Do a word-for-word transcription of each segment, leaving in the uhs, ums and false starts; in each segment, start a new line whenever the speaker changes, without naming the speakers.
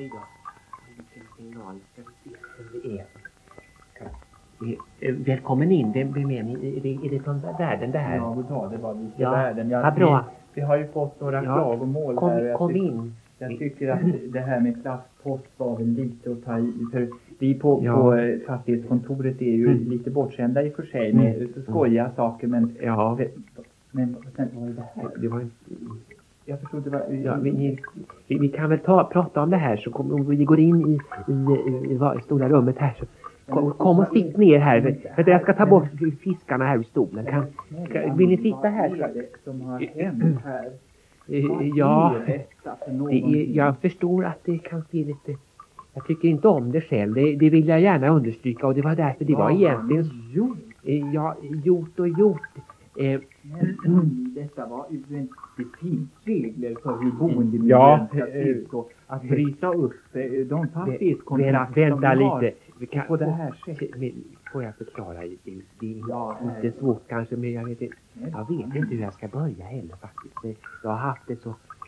Oj då. Vilken signal. Ska vi se vem det är. Välkommen in. Det är, är, det, är det från världen det här?
Ja, ja, det var lite
ja.
världen. Jag,
ja, bra.
Vi, vi har ju fått några ja. klagomål
kom,
här.
Kom
jag,
in.
Jag tycker att det här med klasspost var väl lite att ta i. För vi på,
ja.
på fastighetskontoret är ju mm. lite bortkända i och för sig med mm. skojiga mm. saker. Men,
ja.
för, men sen, vad är det här? Det var en... Jag förstod det var...
Ja, vi, vi, vi kan väl ta, prata om det här så kom, om vi går in i, i, i, i, i stora rummet här så kom, kom och sitt ner här. För, för jag ska ta bort fiskarna här ur stolen. Kan, kan, vill ni sitta här?
Vad är det som har hänt här?
Ja, det är, jag förstår att det kan se lite... Jag tycker inte om det själv. Det, det vill jag gärna understryka. Och det var därför det var egentligen... Ja, gjort och gjort. Eh,
Men, detta var ju en... Det finns regler för hur boendemiljön
ja,
ska se ut. Och att bryta upp de fastighetskontrakt
vänta, vänta
som
lite. Vi kan,
på det här sättet.
Får jag förklara? Det, det är
ja,
inte svårt kanske, men jag vet inte. Jag vet inte hur jag ska börja heller faktiskt. Jag har haft det så...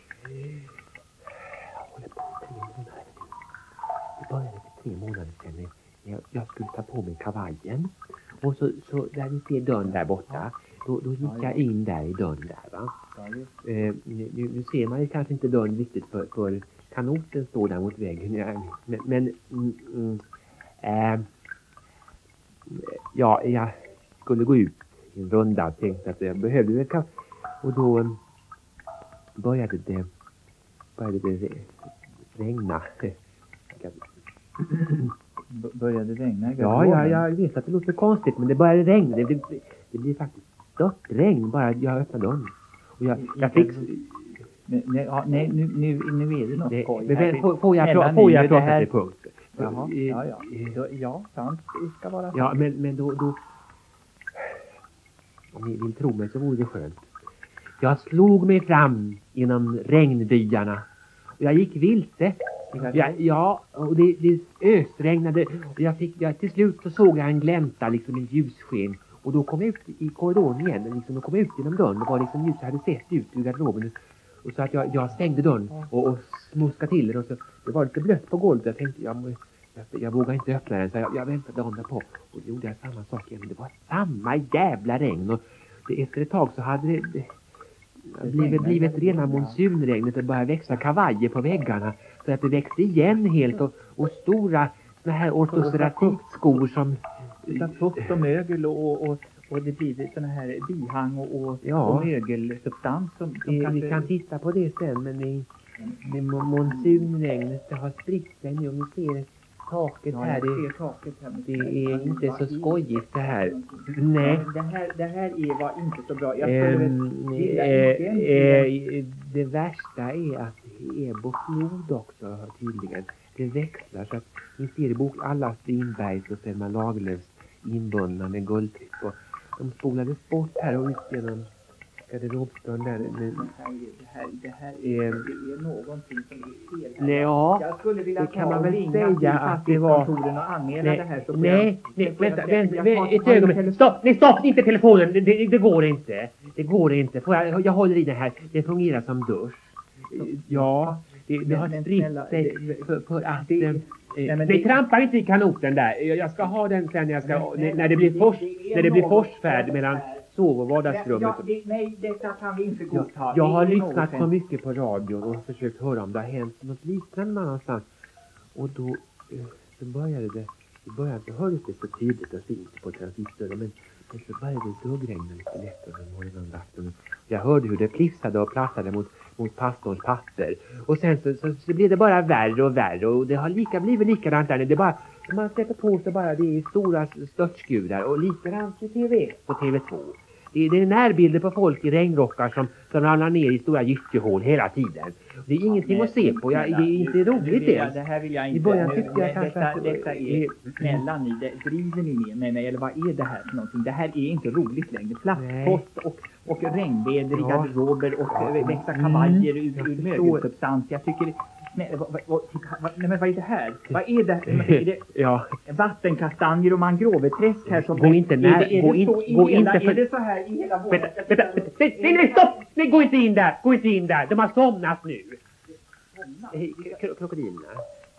Jag håller på tre månader. Det började för tre månader sedan. Jag, jag skulle ta på mig kavajen. Och så, så där vi ser dörren där borta. Då, då gick jag in där i dörren där, va? Eh, nu, nu ser man ju kanske inte dörren riktigt för, för kanoten står där mot väggen. Men, men mm, mm, eh, ja, jag skulle gå ut i en runda och tänkte att jag behövde det. Kan, och då um, började det började det regna.
B- började det regna?
Ja, ja, jag vet att det låter konstigt, men det började regna. Det, det, det blir faktiskt stört regn bara jag öppnade dörren. Och jag, jag fick...
Nej, nej, ja, nej nu, nu, nu är det något skoj.
Men får, får jag, pra, får jag prata till punkt?
Jaha, ja, ja. Så, ja, sant. Det ska vara sant.
Ja, men, men då, då... Om ni vill tro mig så vore det skönt. Jag slog mig fram genom regnbyarna. Och jag gick vilse. Ja, ja, och det, det ösregnade. Och jag fick, jag, till slut så såg jag en glänta, liksom en ljussken. Och då kom jag ut i korridoren igen. Liksom, då kom jag ut genom dörren. Det var liksom ljus jag hade sett ut ur garderoben. Och så att jag, jag stängde dörren och, och smuskade till den. Och så, det var lite blött på golvet. Jag tänkte, jag, jag, jag vågar inte öppna den. Så jag, jag väntade dagen på. Och då gjorde jag samma sak igen. Det var samma jävla regn. Och det, efter ett tag så hade det... det blivit, blivit rena monsunregnet. Det började växa kavajer på väggarna. Så att det växte igen helt. Och, och stora såna här ortoceratitskor som...
Utan fukt och mögel och, och, och det blir såna här bihang och, och,
ja.
och mögelsubstans som, som
vi,
kanske...
vi kan titta på det sen, men det, det monsunregnet det har spritt sig nu och vi ser taket
ja,
här. Det,
taket här
det är inte så skojigt det här.
Nej. Det här, det här är, var inte så bra. Jag skulle
um, eh, eh, det värsta är att det är flod också tydligen. Det växlar så att ni ser i bok alla Strindbergs och Selma Lagerlöfs inbundna med guldtryck och de spolades bort här och ut genom garderobsdörren där.
Det här, det här är,
eh,
det är någonting som är fel här.
Nej, ja,
jag skulle vilja
det kan man väl säga att
det
var...
och anmäla
nej,
det här. Så
nej,
jag,
nej, vänta, vänta, vänta ett ögonblick. Stopp, nej, stopp, inte telefonen. Det, det, det går inte. Det går inte. Får jag, jag håller i det här. Det fungerar som dusch. Ja, det, det har spritt sig för, för att... Det, Nej, men det trampar inte i kanoten där. Jag ska ha den sen jag ska, nej, när det blir fors, när det blir forsfärd mellan sov- och vardagsrummet.
Ja, det, nej, detta kan vi inte godta.
Jag, jag har lyssnat så mycket på radion och försökt höra om det har hänt något liknande någonstans. Och då så började det, i början så hördes det så tydligt och fint på transistorn, men så började det duggregna lite lätt under morgonen och aftonen. Jag hörde hur det plissade och plattade mot, mot pastorns papper. Och sen så, så, så blev det bara värre och värre. Och det har lika blivit likadant där. Det bara, man släpper på så bara det är stora störtskurar. Och likadant i T V ett och T V två. Det, det är närbilder på folk i regnrockar som, som ramlar ner i stora gyttjehål hela tiden. Det är ingenting att se på. Jag, det är inte roligt det.
Det här vill jag inte.
I början tyckte jag kanske
detta,
att...
Detta är... Snälla ni, det, driver ni med mig, nej, eller vad är det här för någonting? Det här är inte roligt längre. Flaskpost och, och regnväder i
ja.
garderober och ja. växa kavajer mm. ur, ur mögelsubstans. Jag tycker... Nej, vad, vad, vad, nej, men vad är det här? Vad är det? Är det
ja.
Vattenkastanjer och mangroveträsk här som...
Gå inte när...
Är det, är
gå
det
in,
så i
gå
hela...
Inte för...
Är det så här i hela vårt...
Vänta, vänta, vänta. Nej, nej, nej, stopp! Nej, gå inte in där! Gå inte in där! De har somnat nu. Krokodilerna.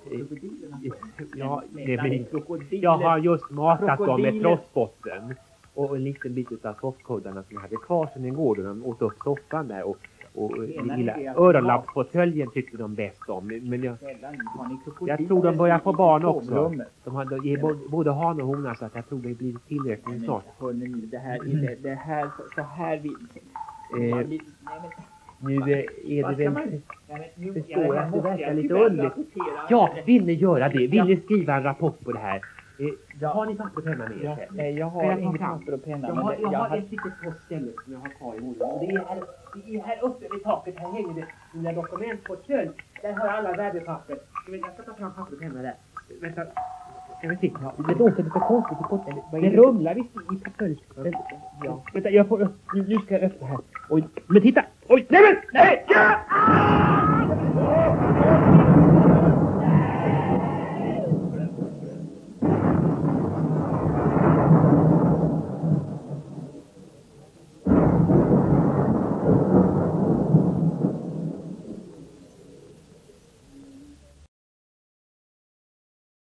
krokodilerna.
Ja,
Men,
det
men,
blir...
krokodiler-
Jag har just matat dem med
krokodiler-
trossbotten. Och en liten bit av soffkuddarna som jag hade kvar sedan igår då de åt upp soffan där. Och, och
Menar
lilla
ni det att-
öronlappsfåtöljen tyckte de bäst om. Men jag,
Snälla ni, har ni krokodiler
jag tror de börjar få
i
barn också.
sovrummet?
De har de ger både, både han och hona så att jag tror det blir tillräckligt
Men
snart.
hörni ni, det här, det, det här, så här vi...
Eh,
Ja, ni- nej, men-
Nu eh, är det
Vad ska
väl...
man- Nej, men nu-
förstår
jag
att det
måste-
verkar
jag
lite
tyvärr
underligt.
rapportera-
Ja, vill ni göra det? Vill
Ja.
ni skriva en rapport på det här? Eh,
Ja.
Har ni papper och penna med er?
Ja,
själv?
nej, jag
Kan
har
ta
inget
fram?
papper och penna.
Jag
men
har,
det-
jag
jag
har
har-
ett litet post ställe som jag har kvar i månaden. Och det är här, det är här uppe vid taket. Här hänger det mina dokumentportfölj. Där har jag alla värdepapper. Jag vet, jag ska ta fram papper och penna där. Vänta. Ska vi se. Ja, det låter lite konstigt i potten. Det rumlar visst i portfölj. Vänta, ja. Vänta, jag får... Nu nu ska jag öppna här. Oj, men titta! Oj, nej men! Nej! Ja!